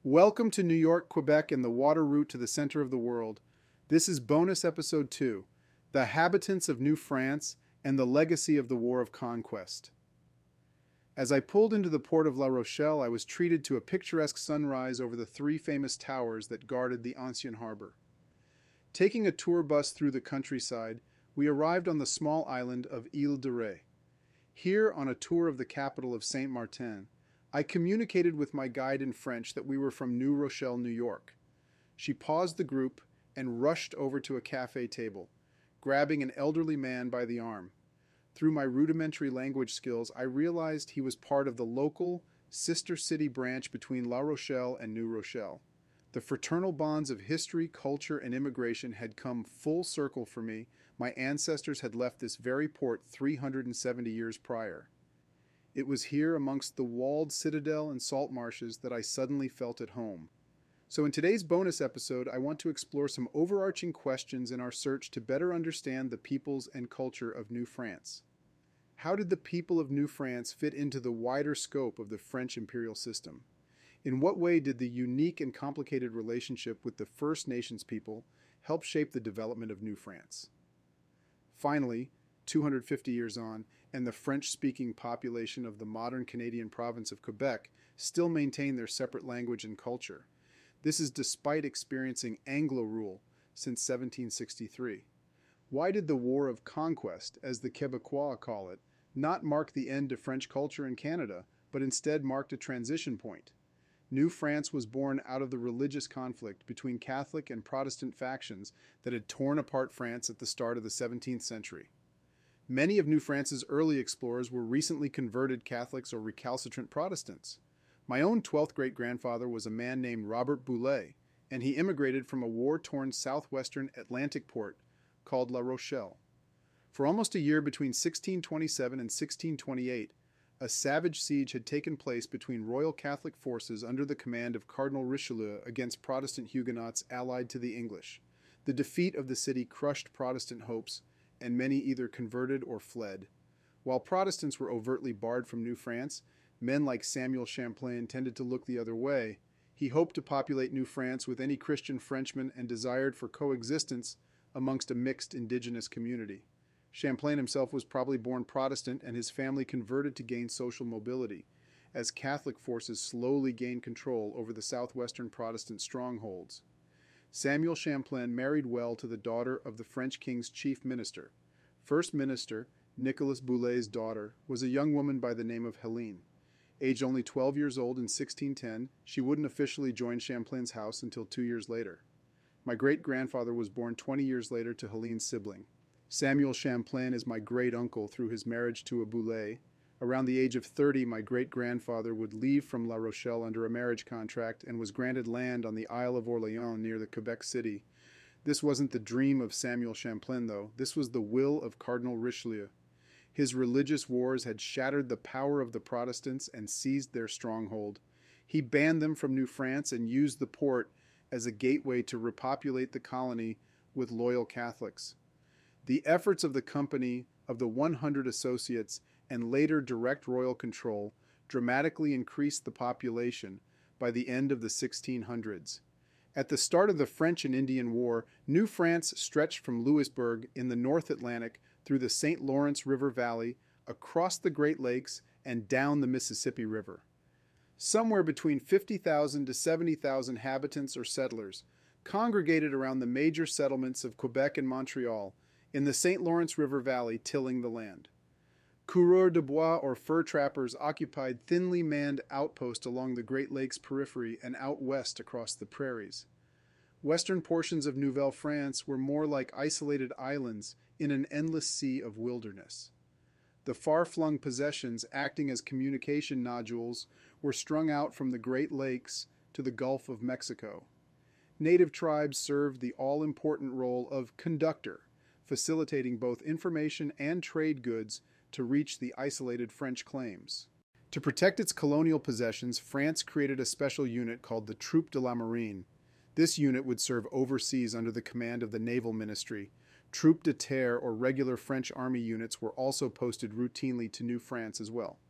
Welcome to New York, Quebec, and the water route to the center of the world. This is bonus episode 2, The Habitants of New France and the Legacy of the War of Conquest. As I pulled into the port of La Rochelle, I was treated to a picturesque sunrise over the three famous towers that guarded the ancien harbor. Taking a tour bus through the countryside, we arrived on the small island of Ile de Ré. Here, on a tour of the capital of Saint Martin, I communicated with my guide in French that we were from New Rochelle, New York. She paused the group and rushed over to a cafe table, grabbing an elderly man by the arm. Through my rudimentary language skills, I realized he was part of the local, sister city branch between La Rochelle and New Rochelle. The fraternal bonds of history, culture, and immigration had come full circle for me. My ancestors had left this very port 370 years prior. It was here amongst the walled citadel and salt marshes that I suddenly felt at home. So in today's bonus episode, I want to explore some overarching questions in our search to better understand the peoples and culture of New France. How did the people of New France fit into the wider scope of the French imperial system? In what way did the unique and complicated relationship with the First Nations people help shape the development of New France? Finally, 250 years on, and the French-speaking population of the modern Canadian province of Quebec still maintain their separate language and culture. This is despite experiencing Anglo rule since 1763. Why did the War of Conquest, as the Quebecois call it, not mark the end of French culture in Canada, but instead marked a transition point? New France was born out of the religious conflict between Catholic and Protestant factions that had torn apart France at the start of the 17th century. Many of New France's early explorers were recently converted Catholics or recalcitrant Protestants. My own 12th great-grandfather was a man named Robert Boulet, and he immigrated from a war-torn southwestern Atlantic port called La Rochelle. For almost a year between 1627 and 1628, a savage siege had taken place between Royal Catholic forces under the command of Cardinal Richelieu against Protestant Huguenots allied to the English. The defeat of the city crushed Protestant hopes, and many either converted or fled. While Protestants were overtly barred from New France, men like Samuel Champlain tended to look the other way. He hoped to populate New France with any Christian Frenchman and desired for coexistence amongst a mixed indigenous community. Champlain himself was probably born Protestant, and his family converted to gain social mobility, as Catholic forces slowly gained control over the southwestern Protestant strongholds. Samuel Champlain married well to the daughter of the French king's chief minister. First Minister Nicolas Boulet's daughter was a young woman by the name of Helene. Aged only 12 years old in 1610, she wouldn't officially join Champlain's house until 2 years later. My great-grandfather was born 20 years later to Helene's sibling. Samuel Champlain is my great-uncle through his marriage to a Boulet. Around the age of 30, my great-grandfather would leave from La Rochelle under a marriage contract and was granted land on the Isle of Orléans near the Quebec City. This wasn't the dream of Samuel Champlain, though. This was the will of Cardinal Richelieu. His religious wars had shattered the power of the Protestants and seized their stronghold. He banned them from New France and used the port as a gateway to repopulate the colony with loyal Catholics. The efforts of the Company of the 100 Associates and later direct royal control dramatically increased the population by the end of the 1600s. At the start of the French and Indian War, New France stretched from Louisbourg in the North Atlantic through the St. Lawrence River Valley, across the Great Lakes, and down the Mississippi River. Somewhere between 50,000 to 70,000 inhabitants or settlers congregated around the major settlements of Quebec and Montreal in the St. Lawrence River Valley, tilling the land. Coureurs de bois or fur trappers occupied thinly manned outposts along the Great Lakes periphery and out west across the prairies. Western portions of Nouvelle France were more like isolated islands in an endless sea of wilderness. The far-flung possessions, acting as communication nodules, were strung out from the Great Lakes to the Gulf of Mexico. Native tribes served the all-important role of conductor, facilitating both information and trade goods to reach the isolated French claims. To protect its colonial possessions, France created a special unit called the Troupe de la Marine. This unit would serve overseas under the command of the Naval Ministry. Troupes de terre or regular French army units were also posted routinely to New France as well.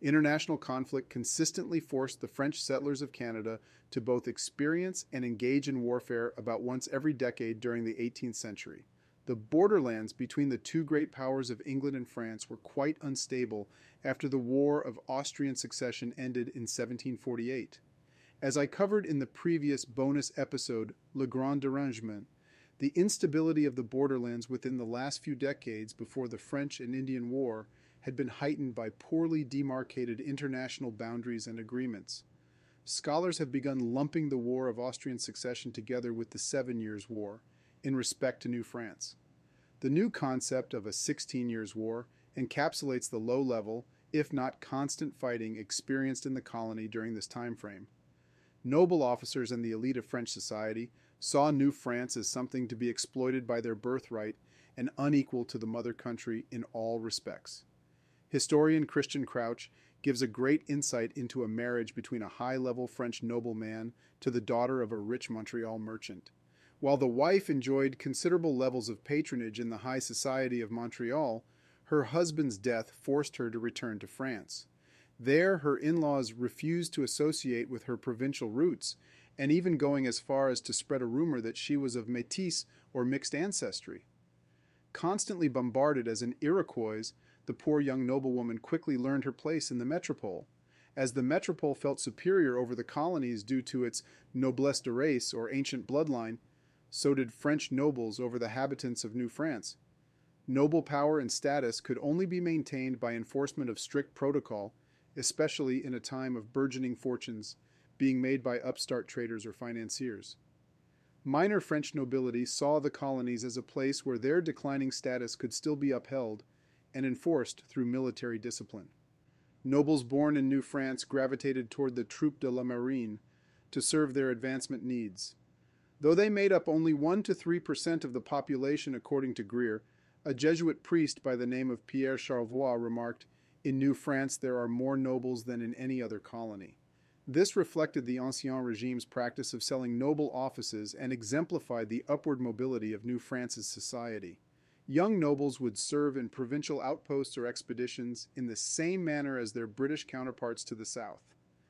International conflict consistently forced the French settlers of Canada to both experience and engage in warfare about once every decade during the 18th century. The borderlands between the two great powers of England and France were quite unstable after the War of Austrian Succession ended in 1748. As I covered in the previous bonus episode, Le Grand Dérangement, the instability of the borderlands within the last few decades before the French and Indian War had been heightened by poorly demarcated international boundaries and agreements. Scholars have begun lumping the War of Austrian Succession together with the 7 Years' War in respect to New France. The new concept of a 16 Years' War encapsulates the low-level, if not constant fighting experienced in the colony during this time frame. Noble officers and the elite of French society saw New France as something to be exploited by their birthright and unequal to the mother country in all respects. Historian Christian Crouch gives a great insight into a marriage between a high-level French nobleman to the daughter of a rich Montreal merchant. While the wife enjoyed considerable levels of patronage in the high society of Montreal, her husband's death forced her to return to France. There, her in-laws refused to associate with her provincial roots, and even going as far as to spread a rumor that she was of métis or mixed ancestry. Constantly bombarded as an Iroquois, the poor young noblewoman quickly learned her place in the metropole. As the metropole felt superior over the colonies due to its noblesse de race, or ancient bloodline, so did French nobles over the habitants of New France. Noble power and status could only be maintained by enforcement of strict protocol, especially in a time of burgeoning fortunes being made by upstart traders or financiers. Minor French nobility saw the colonies as a place where their declining status could still be upheld and enforced through military discipline. Nobles born in New France gravitated toward the Troupe de la Marine to serve their advancement needs. Though they made up only 1 to 3% of the population according to Greer, a Jesuit priest by the name of Pierre Charlevoix remarked, "In New France there are more nobles than in any other colony." This reflected the Ancien Regime's practice of selling noble offices and exemplified the upward mobility of New France's society. Young nobles would serve in provincial outposts or expeditions in the same manner as their British counterparts to the south.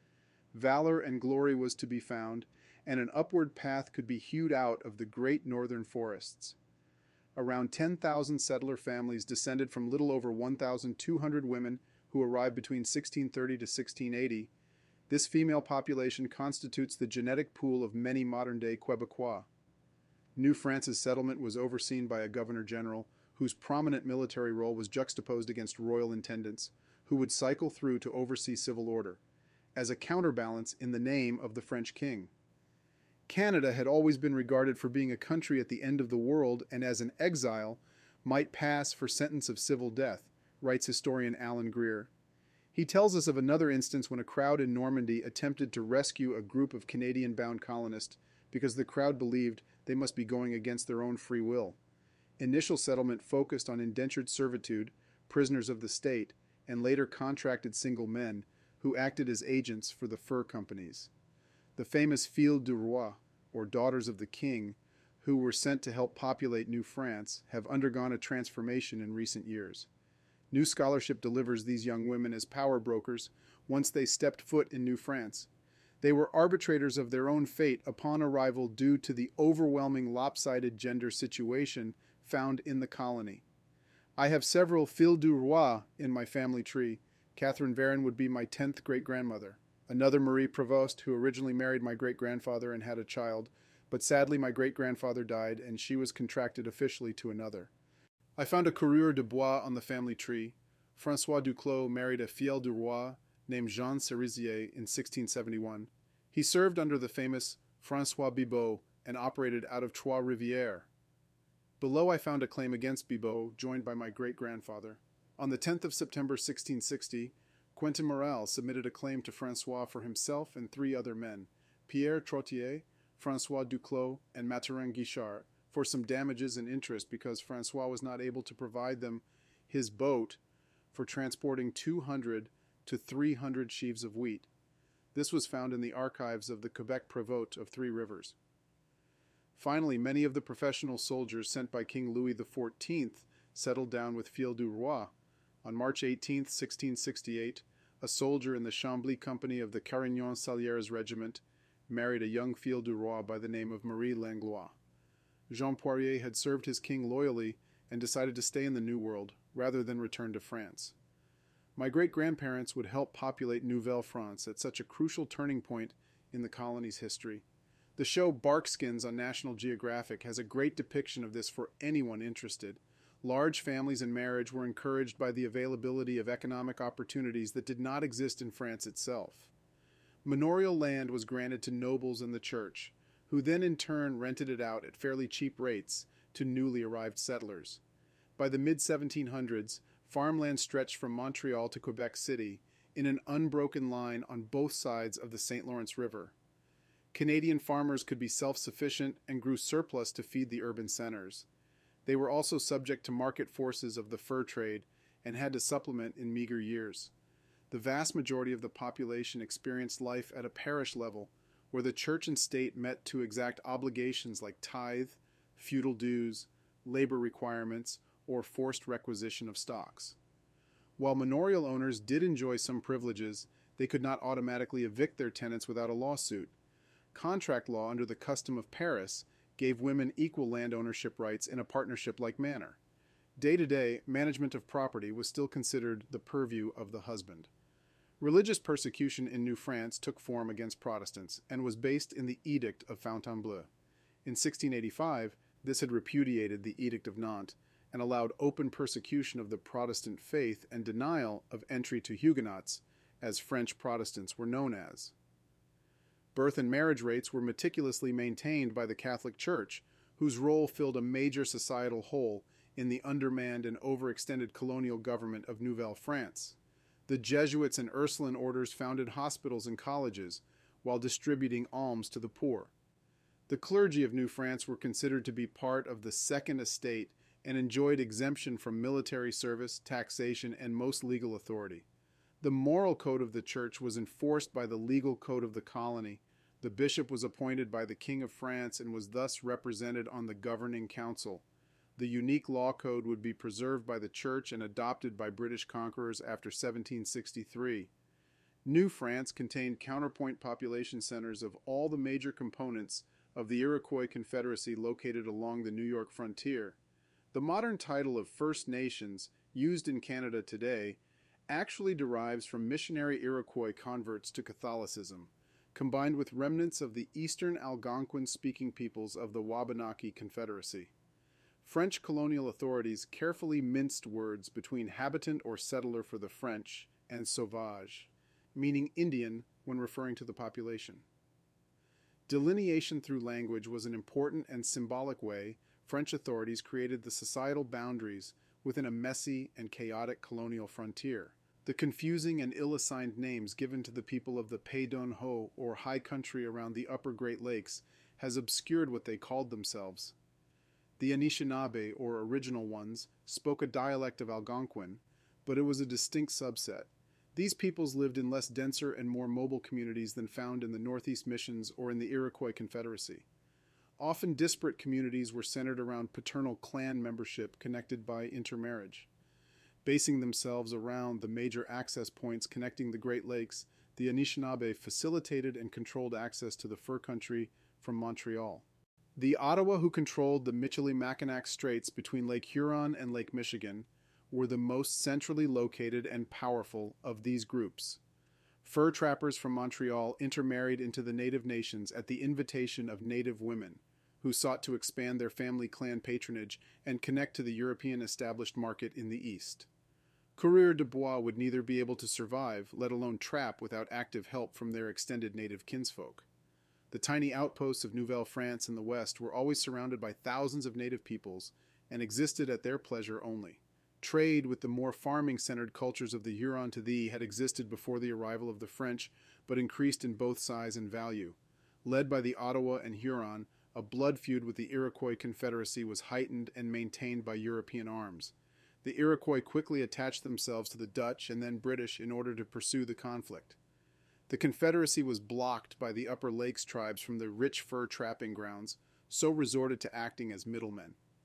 Valor and glory was to be found, and an upward path could be hewed out of the great northern forests. Around 10,000 settler families descended from little over 1,200 women who arrived between 1630 to 1680. This female population constitutes the genetic pool of many modern-day Quebecois. New France's settlement was overseen by a governor-general whose prominent military role was juxtaposed against royal intendants, who would cycle through to oversee civil order, as a counterbalance in the name of the French king. Canada had always been regarded for being a country at the end of the world and as an exile might pass for sentence of civil death, writes historian Alan Greer. He tells us of another instance when a crowd in Normandy attempted to rescue a group of Canadian-bound colonists because the crowd believed they must be going against their own free will. Initial settlement focused on indentured servitude, prisoners of the state, and later contracted single men who acted as agents for the fur companies. The famous Filles du Roi, or Daughters of the King, who were sent to help populate New France, have undergone a transformation in recent years. New scholarship delivers these young women as power brokers once they stepped foot in New France. They were arbitrators of their own fate upon arrival due to the overwhelming lopsided gender situation found in the colony. I have several Filles du Roi in my family tree. Catherine Varin would be my 10th great-grandmother. Another Marie Prevost, who originally married my great-grandfather and had a child, but sadly my great-grandfather died and she was contracted officially to another. I found a Coureur de Bois on the family tree. François Duclos married a Fiel du Roi named Jean Cerisier in 1671. He served under the famous François Bibeau and operated out of Trois-Rivières. Below I found a claim against Bibeau, joined by my great-grandfather. On the 10th of September 1660, Quentin Morel submitted a claim to François for himself and 3 other men, Pierre Trottier, François Duclos, and Mathurin Guichard, for some damages and interest because François was not able to provide them his boat for transporting 200 to 300 sheaves of wheat. This was found in the archives of the Quebec Prévôt of Three Rivers. Finally, many of the professional soldiers sent by King Louis XIV settled down with Filles du Roi. On March 18, 1668, a soldier in the Chambly company of the Carignan-Salières regiment, married a young fille du roi by the name of Marie Langlois. Jean Poirier had served his king loyally and decided to stay in the New World rather than return to France. My great-grandparents would help populate Nouvelle France at such a crucial turning point in the colony's history. The show Barkskins on National Geographic has a great depiction of this for anyone interested. Large families and marriage were encouraged by the availability of economic opportunities that did not exist in France itself. Manorial land was granted to nobles and the church, who then in turn rented it out at fairly cheap rates to newly arrived settlers. By the mid-1700s, farmland stretched from Montreal to Quebec City in an unbroken line on both sides of the St. Lawrence River. Canadian farmers could be self-sufficient and grew surplus to feed the urban centers. They were also subject to market forces of the fur trade and had to supplement in meager years. The vast majority of the population experienced life at a parish level, where the church and state met to exact obligations like tithe, feudal dues, labor requirements, or forced requisition of stocks. While manorial owners did enjoy some privileges, they could not automatically evict their tenants without a lawsuit. Contract law under the custom of Paris gave women equal land ownership rights in a partnership-like manner. Day-to-day, management of property was still considered the purview of the husband. Religious persecution in New France took form against Protestants and was based in the Edict of Fontainebleau. In 1685, this had repudiated the Edict of Nantes and allowed open persecution of the Protestant faith and denial of entry to Huguenots, as French Protestants were known as. Birth and marriage rates were meticulously maintained by the Catholic Church, whose role filled a major societal hole in the undermanned and overextended colonial government of Nouvelle France. The Jesuits and Ursuline orders founded hospitals and colleges, while distributing alms to the poor. The clergy of New France were considered to be part of the Second Estate and enjoyed exemption from military service, taxation, and most legal authority. The moral code of the church was enforced by the legal code of the colony. The bishop was appointed by the King of France and was thus represented on the governing council. The unique law code would be preserved by the church and adopted by British conquerors after 1763. New France contained counterpoint population centers of all the major components of the Iroquois Confederacy located along the New York frontier. The modern title of First Nations, used in Canada today, actually derives from missionary Iroquois converts to Catholicism, combined with remnants of the Eastern Algonquin-speaking peoples of the Wabanaki Confederacy. French colonial authorities carefully minced words between habitant or settler for the French and sauvage, meaning Indian when referring to the population. Delineation through language was an important and symbolic way French authorities created the societal boundaries within a messy and chaotic colonial frontier. The confusing and ill-assigned names given to the people of the Pays d'Anjou or high country around the upper Great Lakes has obscured what they called themselves. The Anishinaabe, or original ones, spoke a dialect of Algonquin, but it was a distinct subset. These peoples lived in less denser and more mobile communities than found in the Northeast Missions or in the Iroquois Confederacy. Often disparate communities were centered around paternal clan membership connected by intermarriage. Basing themselves around the major access points connecting the Great Lakes, the Anishinaabe facilitated and controlled access to the fur country from Montreal. The Ottawa, who controlled the Michilimackinac Straits between Lake Huron and Lake Michigan, were the most centrally located and powerful of these groups. Fur trappers from Montreal intermarried into the Native nations at the invitation of Native women, who sought to expand their family clan patronage and connect to the European established market in the East. Coureurs de bois would neither be able to survive, let alone trap, without active help from their extended native kinsfolk. The tiny outposts of Nouvelle France in the west were always surrounded by thousands of native peoples and existed at their pleasure only. Trade with the more farming-centered cultures of the Huron-to-Thee had existed before the arrival of the French, but increased in both size and value. Led by the Ottawa and Huron, a blood feud with the Iroquois Confederacy was heightened and maintained by European arms. The Iroquois quickly attached themselves to the Dutch and then British in order to pursue the conflict. The Confederacy was blocked by the Upper Lakes tribes from the rich fur trapping grounds, so resorted to acting as middlemen.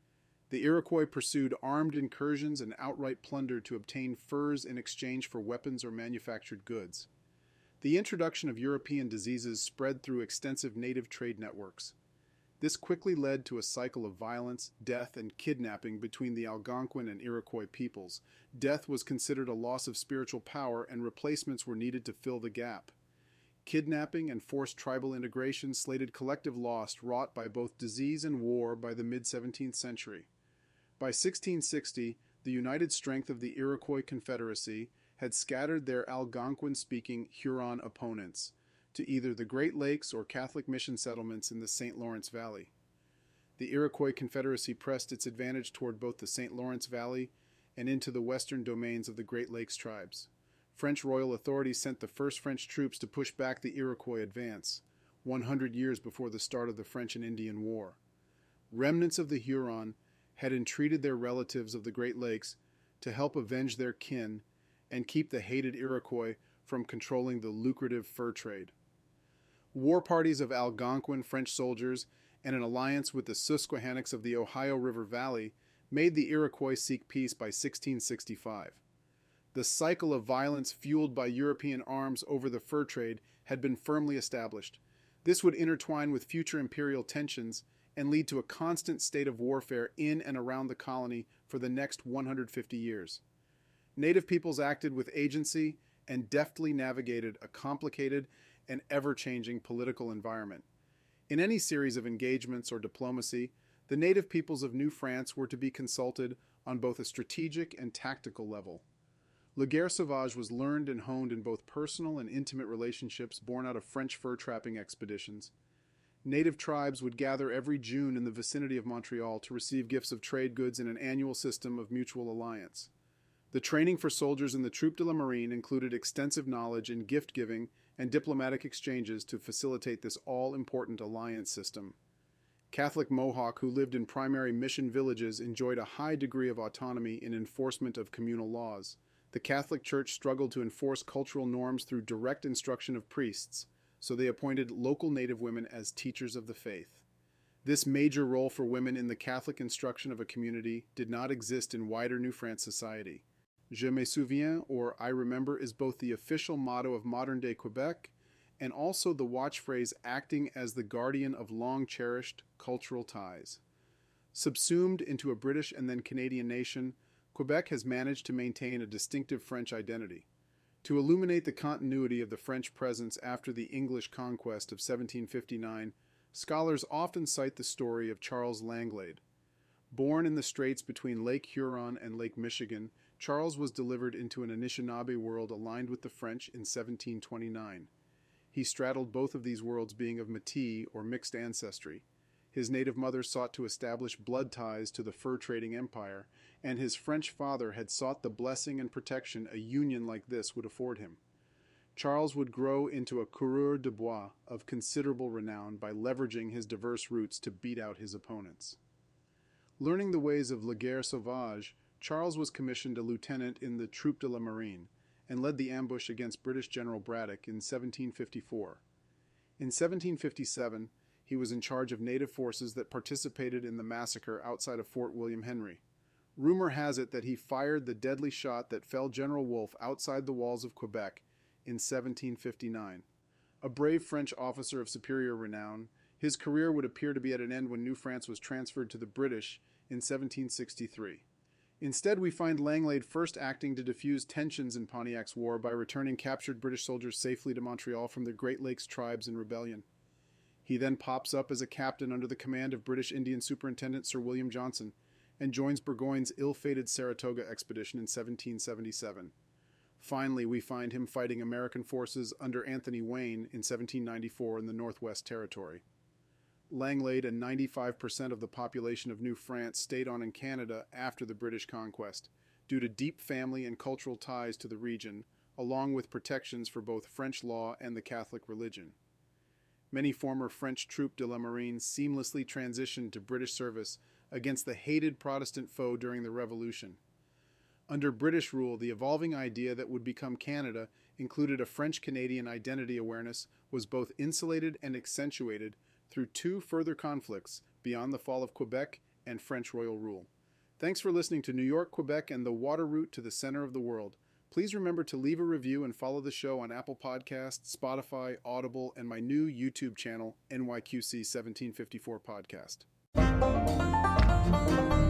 The Iroquois pursued armed incursions and outright plunder to obtain furs in exchange for weapons or manufactured goods. The introduction of European diseases spread through extensive native trade networks. This quickly led to a cycle of violence, death, and kidnapping between the Algonquin and Iroquois peoples. Death was considered a loss of spiritual power, and replacements were needed to fill the gap. Kidnapping and forced tribal integration slated collective loss wrought by both disease and war by the mid-17th century. By 1660, the united strength of the Iroquois Confederacy had scattered their Algonquin-speaking Huron opponents to either the Great Lakes or Catholic mission settlements in the St. Lawrence Valley. The Iroquois Confederacy pressed its advantage toward both the St. Lawrence Valley and into the western domains of the Great Lakes tribes. French royal authorities sent the first French troops to push back the Iroquois advance, 100 years before the start of the French and Indian War. Remnants of the Huron had entreated their relatives of the Great Lakes to help avenge their kin and keep the hated Iroquois from controlling the lucrative fur trade. War parties of Algonquin French soldiers and an alliance with the Susquehannocks of the Ohio River Valley made the Iroquois seek peace by 1665. The cycle of violence fueled by European arms over the fur trade had been firmly established. This would intertwine with future imperial tensions and lead to a constant state of warfare in and around the colony for the next 150 years. Native peoples acted with agency and deftly navigated a complicated and ever-changing political environment. In any series of engagements or diplomacy, the native peoples of New France were to be consulted on both a strategic and tactical level. La Guerre Sauvage was learned and honed in both personal and intimate relationships born out of French fur-trapping expeditions. Native tribes would gather every June in the vicinity of Montreal to receive gifts of trade goods in an annual system of mutual alliance. The training for soldiers in the Troupe de la Marine included extensive knowledge in gift-giving and diplomatic exchanges to facilitate this all-important alliance system. Catholic Mohawk who lived in primary mission villages enjoyed a high degree of autonomy in enforcement of communal laws. The Catholic Church struggled to enforce cultural norms through direct instruction of priests, so they appointed local native women as teachers of the faith. This major role for women in the Catholic instruction of a community did not exist in wider New France society. Je me souviens, or I remember, is both the official motto of modern-day Quebec and also the watch phrase acting as the guardian of long-cherished cultural ties. Subsumed into a British and then Canadian nation, Quebec has managed to maintain a distinctive French identity. To illuminate the continuity of the French presence after the English conquest of 1759, scholars often cite the story of Charles Langlade. Born in the straits between Lake Huron and Lake Michigan, Charles was delivered into an Anishinaabe world aligned with the French in 1729. He straddled both of these worlds, being of Métis or mixed ancestry. His native mother sought to establish blood ties to the fur-trading empire, and his French father had sought the blessing and protection a union like this would afford him. Charles would grow into a coureur de bois of considerable renown by leveraging his diverse roots to beat out his opponents. Learning the ways of La Guerre Sauvage, Charles was commissioned a lieutenant in the Troupe de la Marine and led the ambush against British General Braddock in 1754. In 1757, he was in charge of native forces that participated in the massacre outside of Fort William Henry. Rumor has it that he fired the deadly shot that felled General Wolfe outside the walls of Quebec in 1759. A brave French officer of superior renown, his career would appear to be at an end when New France was transferred to the British in 1763. Instead, we find Langlade first acting to diffuse tensions in Pontiac's war by returning captured British soldiers safely to Montreal from the Great Lakes tribes in rebellion. He then pops up as a captain under the command of British Indian Superintendent Sir William Johnson and joins Burgoyne's ill-fated Saratoga expedition in 1777. Finally, we find him fighting American forces under Anthony Wayne in 1794 in the Northwest Territory. Langlade and 95% of the population of New France stayed on in Canada after the British conquest, due to deep family and cultural ties to the region, along with protections for both French law and the Catholic religion. Many former French Troupe de la Marine seamlessly transitioned to British service against the hated Protestant foe during the Revolution. Under British rule, the evolving idea that would become Canada included a French-Canadian identity awareness was both insulated and accentuated through two further conflicts beyond the fall of Quebec and French royal rule. Thanks for listening to New York, Quebec, and the water route to the center of the world. Please remember to leave a review and follow the show on Apple Podcasts, Spotify, Audible, and my new YouTube channel, NYQC 1754 Podcast.